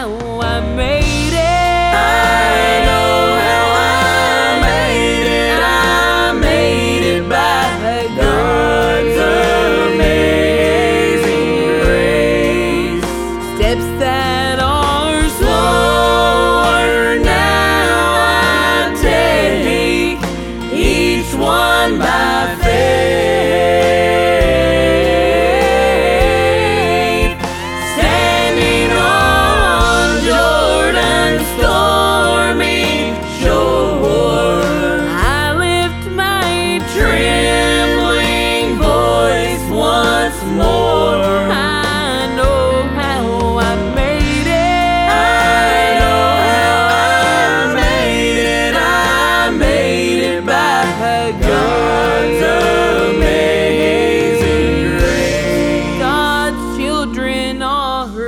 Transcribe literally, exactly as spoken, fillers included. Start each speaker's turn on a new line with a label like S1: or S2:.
S1: how I made it.
S2: I know how I made it. I made it by God's amazing grace.
S1: Steps that are
S2: slower now I take, each one by faith, standing on Jordan's stormy shore.
S1: I lift my
S2: Trembling voice once more.
S1: I know how I made it.
S2: I know how I made it. I made it by God's amazing grace.
S1: God's children are